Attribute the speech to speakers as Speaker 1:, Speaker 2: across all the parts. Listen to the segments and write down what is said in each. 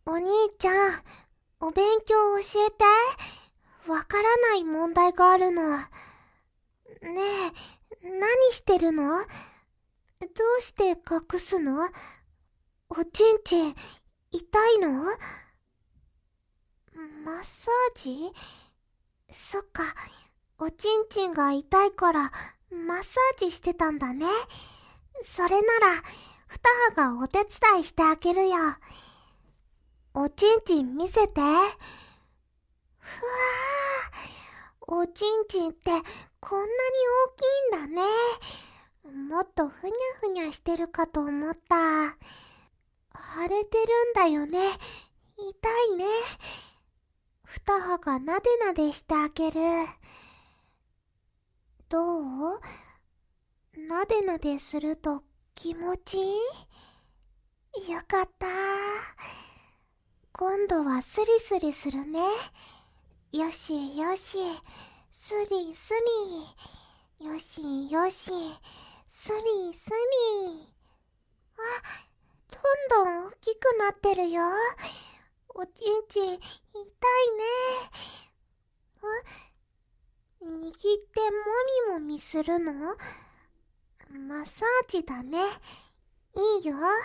Speaker 1: お兄ちゃん、お勉強教えて。わからない問題があるの。ねえ、何してるの？どうして隠すの？おちんちん、痛いの？マッサージ？そっか、おちんちんが痛いからマッサージしてたんだね。それなら、二葉がお手伝いしてあげるよ。おちんちん見せて。ふわー、おちんちんってこんなに大きいんだね。もっとふにゃふにゃしてるかと思った。腫れてるんだよね。痛いね。二葉がなでなでしてあげる。どう？なでなですると気持ちいい？よかった。今度はスリスリするね。よしよし、スリスリ。よしよし、スリスリ。あ、どんどん大きくなってるよ。おちんちん、痛いね。握ってもみもみするの？マッサージだね。いいよ。うわ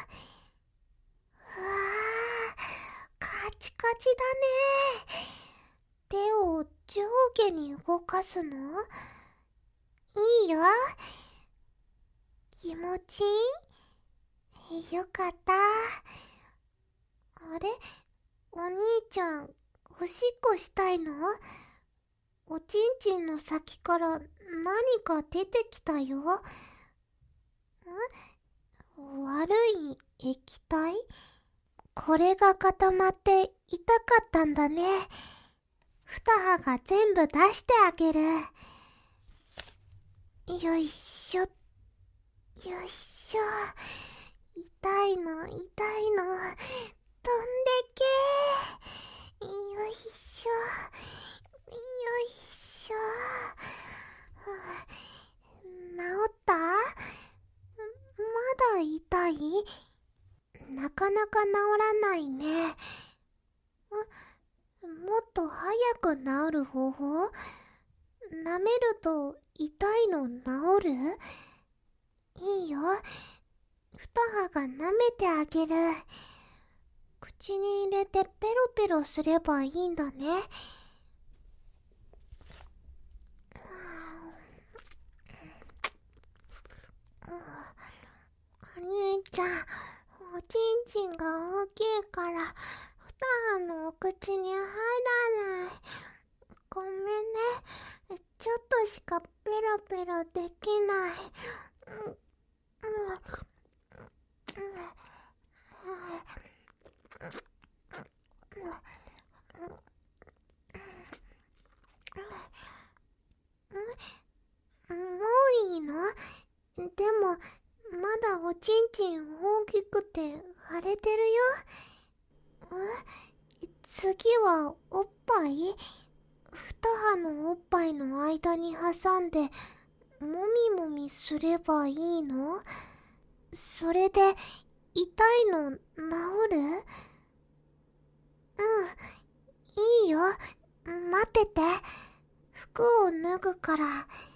Speaker 1: ー、カチカチだね。手を上下に動かすの？いいよ。気持ちいい？よかった。あれ？お兄ちゃん、おしっこしたいの？おちんちんの先から何か出てきたよ。悪い液体？これが固まって痛かったんだね。二葉が全部出してあげる。よいしょ、よいしょ。痛いの、痛いの。飛んでけー。よいしょ、よいしょ。治った？まだ痛い？なかなか治らないね。もっと早く治る方法？舐めると痛いの治る？いいよ。二葉が舐めてあげる。口に入れてペロペロすればいいんだね。お兄ちゃん、おちんちんが大きいから二葉のお口に入らない。ごめんね。ちょっとしかペロペロできない。もういいの？でも、まだおちんちん大きくて腫れてるよ。次はおっぱい？二葉のおっぱいの間に挟んで、もみもみすればいいの？それで、痛いの治る？いいよ。待ってて。服を脱ぐから。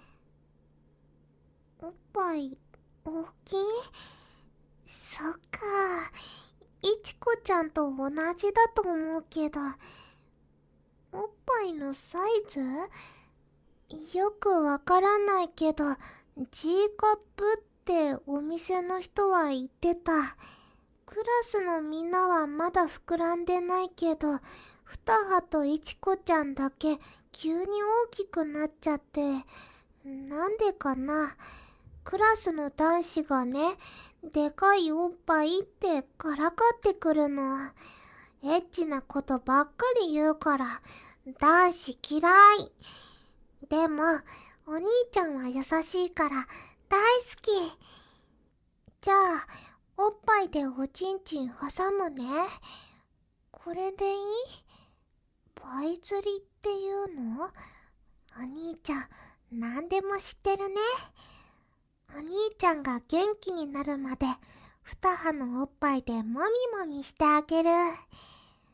Speaker 1: おっぱい、大きい？そっか。いちこちゃんと同じだと思うけど、おっぱいのサイズ？よくわからないけど、G カップってお店の人は言ってた。クラスのみんなはまだ膨らんでないけど、二葉といちこちゃんだけ急に大きくなっちゃって、なんでかな。クラスの男子がね、でかいおっぱいってからかってくるの。エッチなことばっかり言うから、男子嫌い。でも、お兄ちゃんは優しいから大好き。じゃあ、おっぱいでおちんちん挟むね。これでいい？パイ釣りっていうの？お兄ちゃん、なんでも知ってるね。お兄ちゃんが元気になるまで、二葉のおっぱいでもみもみしてあげる。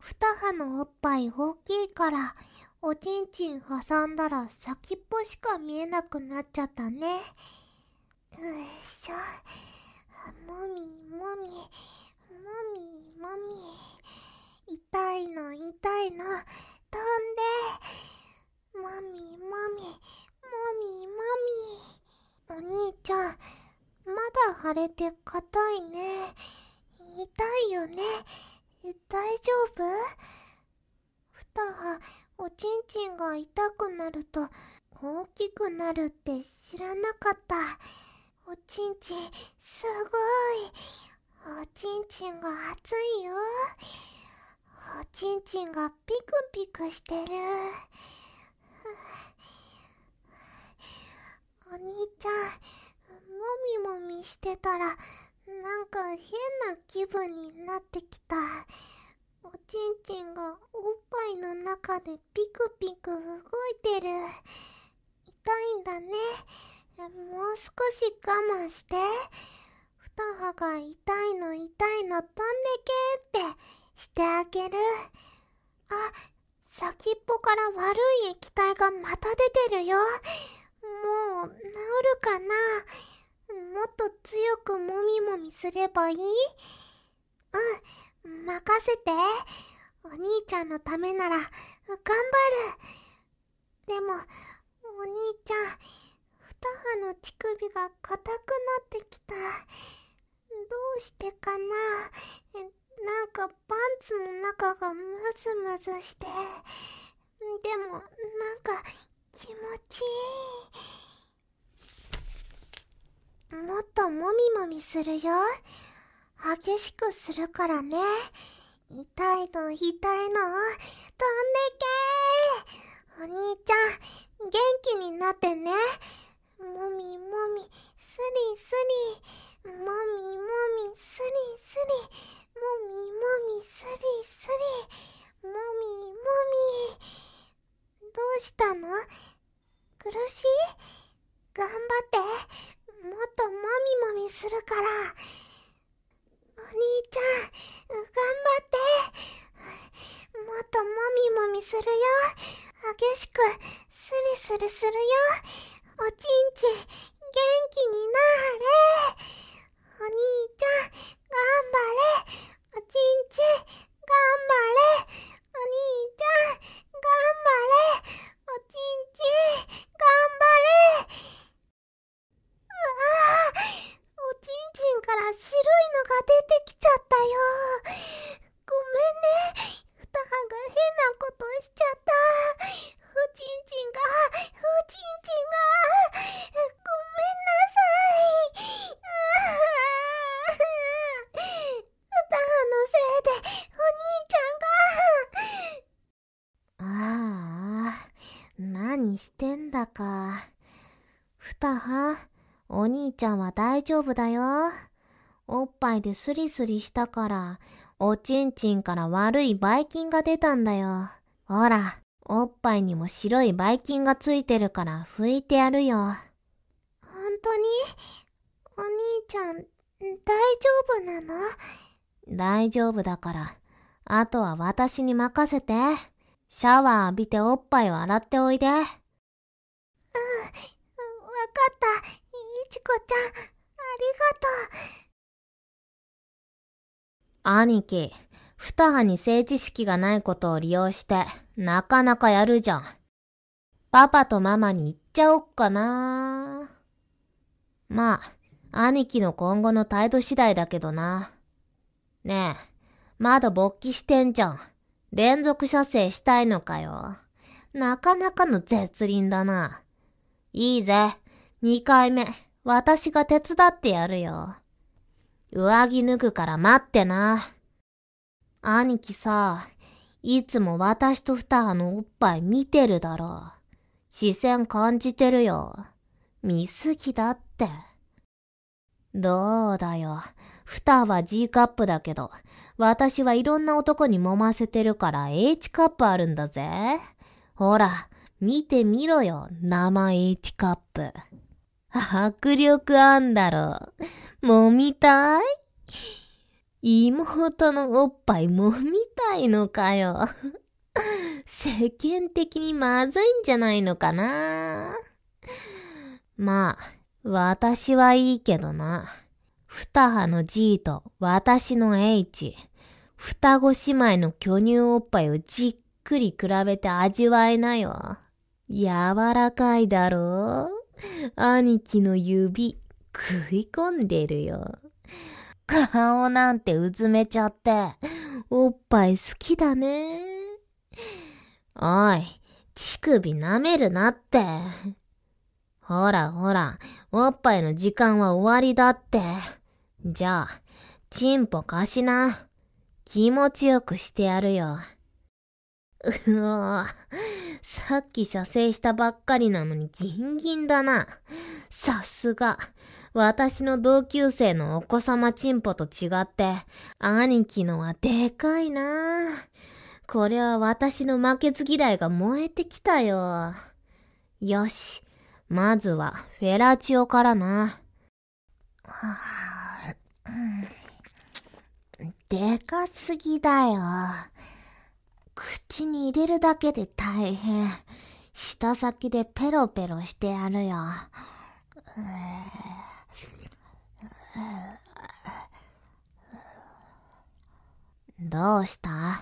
Speaker 1: 二葉のおっぱい大きいから、おちんちん挟んだら先っぽしか見えなくなっちゃったね。よいしょ。もみもみ、もみもみ。痛いの痛いの、飛んで。もみもみ、もみもみ。お兄ちゃん、まだ腫れて硬いね。痛いよね。大丈夫？二葉、おちんちんが痛くなると大きくなるって知らなかった。おちんちん、すごい。おちんちんが熱いよ。おちんちんがピクピクしてる。お兄ちゃん、もみもみしてたらなんか変な気分になってきた。おちんちんがおっぱいの中でピクピク動いてる。痛いんだね。もう少し我慢して。二葉が痛いの痛いの飛んでけーってしてあげる。あ、先っぽから悪い液体がまた出てるよ。もう治るかな。もっと強くもみもみすればいい？うん、任せて。お兄ちゃんのためなら頑張る。でも、お兄ちゃん、二葉の乳首が硬くなってきた。どうしてかな。なんかパンツの中がムズムズして。でも、なんか気持ちいい。もっともみもみするよ。激しくするからね。痛いの痛いの、飛んでけー。お兄ちゃん、元気になってね。もみもみ、スリスリ。もみもみ、スリスリ。もみもみ、スリスリ。もみもみ。どうしたの？苦しい？頑張って。もっともみもみするから。お兄ちゃん、頑張って。もっともみもみするよ。激しくスリスリするよ。おちんちん、元気になれ。お兄ちゃん、頑張れ。おちんちん、頑張れ。お兄ちゃん、頑張れ。おちんちん、頑張れ。おちんちんから白いのが出てきちゃったよ。ごめんね。二葉が変なことしちゃった。おちんちんが、ごめんなさい。二葉のせいでお兄ちゃんが。ああ、何してんだか。二葉、お兄ちゃんは大丈夫だよ。おっぱいでスリスリしたから、おちんちんから悪いばい菌が出たんだよ。ほら、おっぱいにも白いばい菌がついてるから拭いてやるよ。本当に？お兄ちゃん、大丈夫なの？大丈夫だから、あとは私に任せて。シャワー浴びておっぱいを洗っておいで。わかった。いちこちゃん、ありがとう。兄貴、二葉に性知識がないことを利用して、なかなかやるじゃん。パパとママに言っちゃおっかな。まあ、兄貴の今後の態度次第だけどな。ねえ、まだ勃起してんじゃん。連続射精したいのかよ。なかなかの絶倫だな。いいぜ、2回目、私が手伝ってやるよ。上着脱ぐから待ってな。兄貴さ、いつも私と二葉のおっぱい見てるだろ。視線感じてるよ。見すぎだって。どうだよ。二葉は G カップだけど、私はいろんな男に揉ませてるから H カップあるんだぜ。ほら、見てみろよ、生 H カップ。迫力あんだろ。揉みたい？ 妹のおっぱい揉みたいのかよ。世間的にまずいんじゃないのかな。まあ、私はいいけどな。二葉の G と私の H。双子姉妹の巨乳おっぱいをじっくり比べて味わいなよ。柔らかいだろう？兄貴の指、食い込んでるよ。顔なんてうずめちゃって、おっぱい好きだね。おい、乳首舐めるなって。ほらほら、おっぱいの時間は終わりだって。じゃあ、チンポ貸しな。気持ちよくしてやるよ。さっき射精したばっかりなのにギンギンだな。さすが。私の同級生のお子様チンポと違って、兄貴のはでかいな。これは私の負けず嫌いが燃えてきたよ。よし。まずはフェラチオからな。でかすぎだよ。口に入れるだけで大変。舌先でペロペロしてやるよ。どうした？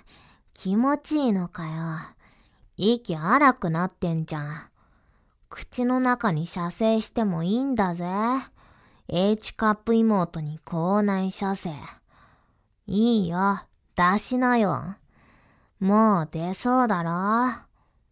Speaker 1: 気持ちいいのかよ。息荒くなってんじゃん。口の中に射精してもいいんだぜ。H カップ妹に口内射精。いいよ、出しなよ。もう出そうだろ。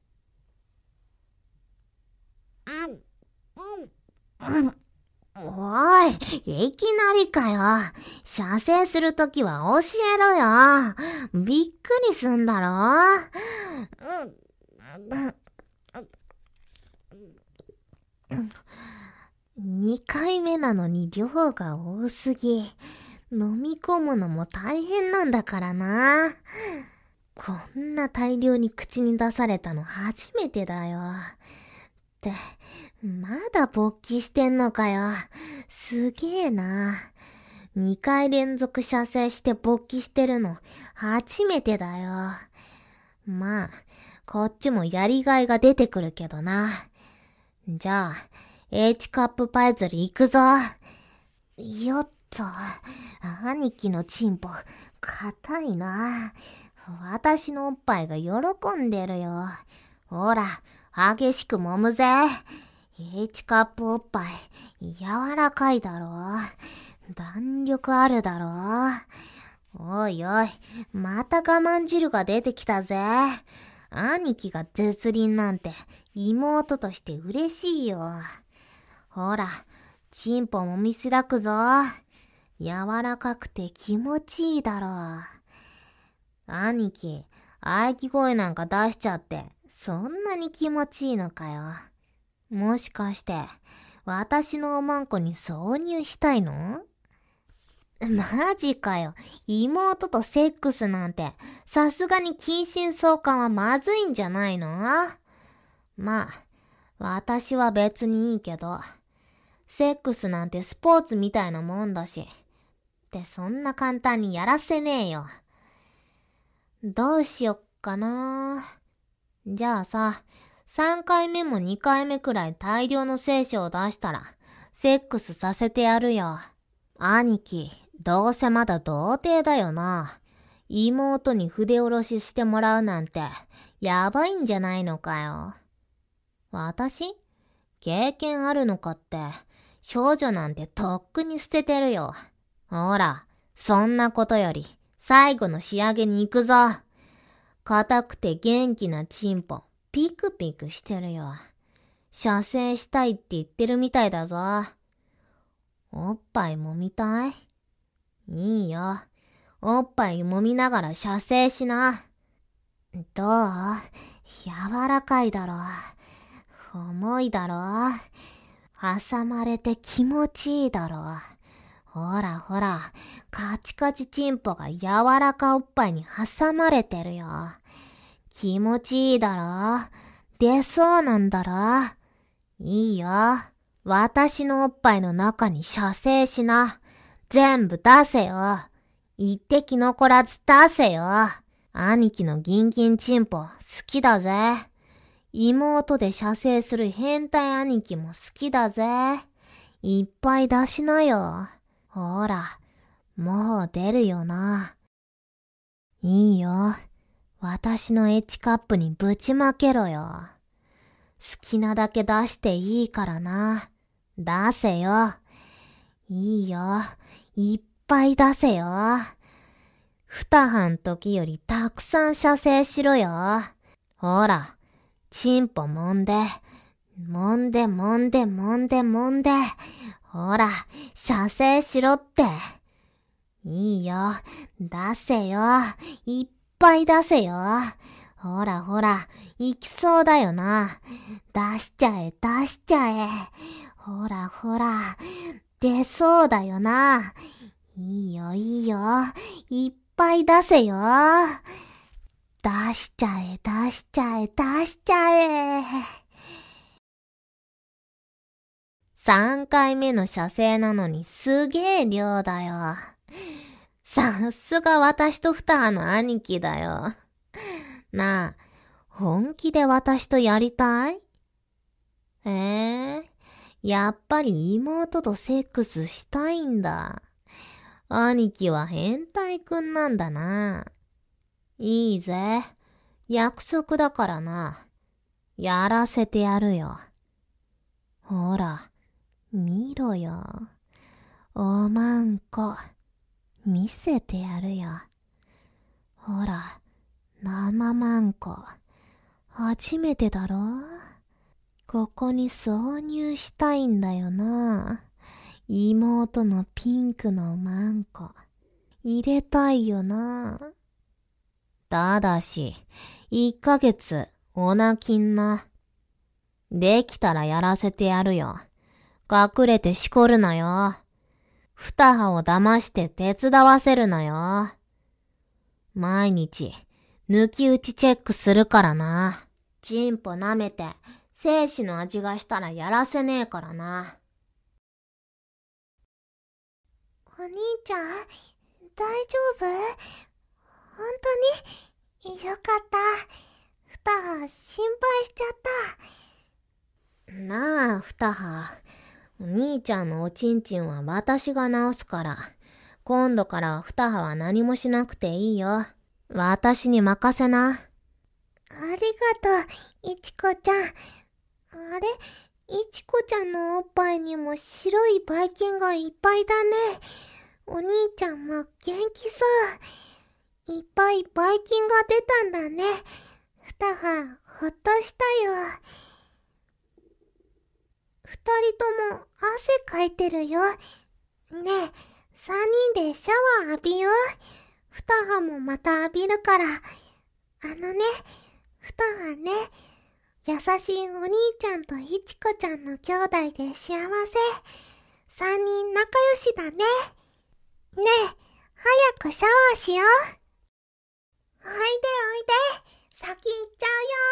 Speaker 1: おい、いきなりかよ。射精するときは教えろよ。びっくりすんだろ。2回目なのに量が多すぎ。飲み込むのも大変なんだからな。こんな大量に口に出されたの初めてだよ。って、まだ勃起してんのかよ。すげえな。2回連続射精して勃起してるの初めてだよ。まあ、こっちもやりがいが出てくるけどな。じゃあ、H カップパイズル行くぞ。よっと、兄貴のチンポ、硬いな。私のおっぱいが喜んでるよ。ほら、激しく揉むぜ。H カップおっぱい、柔らかいだろ。弾力あるだろ。おいおい、また我慢汁が出てきたぜ。兄貴が絶倫なんて妹として嬉しいよ。ほら、チンポもみしだくぞ。柔らかくて気持ちいいだろ。兄貴、喘ぎ声なんか出しちゃって、そんなに気持ちいいのかよ。もしかして、私のおまんこに挿入したいの？マジかよ。妹とセックスなんて、さすがに近親相関はまずいんじゃないの？まあ、私は別にいいけど、セックスなんてスポーツみたいなもんだし、ってそんな簡単にやらせねえよ。どうしよっかな。じゃあさ、3回目も2回目くらい大量の精子を出したら、セックスさせてやるよ。兄貴、どうせまだ童貞だよな。妹に筆下ろししてもらうなんて、やばいんじゃないのかよ。私？経験あるのかって、少女なんてとっくに捨ててるよ。ほら、そんなことより、最後の仕上げに行くぞ。硬くて元気なチンポ、ピクピクしてるよ。射精したいって言ってるみたいだぞ。おっぱい揉みたい？いいよ。おっぱい揉みながら射精しな。どう？柔らかいだろ。重いだろ。挟まれて気持ちいいだろ。ほらほら、カチカチチンポが柔らかおっぱいに挟まれてるよ。気持ちいいだろ。出そうなんだろ。いいよ。私のおっぱいの中に射精しな。全部出せよ。 一滴残らず出せよ。兄貴のギンギンチンポ好きだぜ。妹で射精する変態兄貴も好きだぜ。いっぱい出しなよ。ほら、もう出るよな。いいよ。私のエッチカップにぶちまけろよ。好きなだけ出していいからな。出せよ。いいよ。いっぱい出せよ。二葉ん時よりたくさん射精しろよ。ほら、チンポ揉んで、揉んで揉んで揉んで揉んで。ほら、射精しろって。いいよ。出せよ。いっぱい出せよ。ほらほら、行きそうだよな。出しちゃえ、出しちゃえ。ほらほら、出そうだよな。いいよいいよ。いっぱい出せよ。出しちゃえ、出しちゃえ、出しちゃえ。3回目の射精なのにすげえ量だよ。さすが私と二葉の兄貴だよ。なあ、本気で私とやりたい？やっぱり妹とセックスしたいんだ。兄貴は変態くんなんだな。いいぜ。約束だからな。やらせてやるよ。ほら、見ろよ。おまんこ、見せてやるよ。ほら、生まんこ、初めてだろ？ここに挿入したいんだよな。妹のピンクのまんこ、入れたいよな。ただし、1ヶ月、お泣きんな。できたらやらせてやるよ。隠れてしこるなよ。二葉を騙して手伝わせるなよ。毎日、抜き打ちチェックするからな。チンポ舐めて、精子の味がしたらやらせねえからな。お兄ちゃん、大丈夫？本当によかった。二葉、心配しちゃった。なあ、二葉。お兄ちゃんのおちんちんは私が直すから。今度からは二葉は何もしなくていいよ。私に任せな。ありがとう、いちこちゃん。あれ？いちこちゃんのおっぱいにも白いばい菌がいっぱいだね。お兄ちゃんも元気そう。いっぱいばい菌が出たんだね。二葉、ほっとしたよ。二人とも汗かいてるよ。ねえ、三人でシャワー浴びよう。二葉もまた浴びるから。二葉ね、優しいお兄ちゃんといちこちゃんの兄弟で幸せ。三人仲良しだね。ねえ、早くシャワーしよう。おいでおいで、先行っちゃ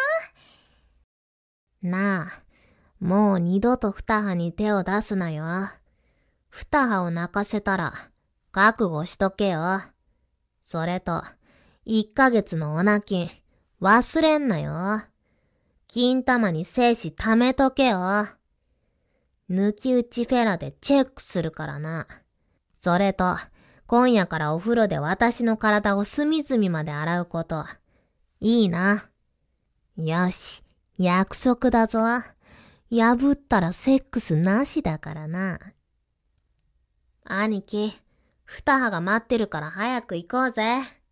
Speaker 1: うよ。なあ、もう二度と二葉に手を出すなよ。二葉を泣かせたら、覚悟しとけよ。それと、1ヶ月のお泣き、忘れんなよ。金玉に精子溜めとけよ。抜き打ちフェラでチェックするからな。それと、今夜からお風呂で私の体を隅々まで洗うこと。いいな。よし、約束だぞ。破ったらセックスなしだからな。兄貴、二葉が待ってるから早く行こうぜ。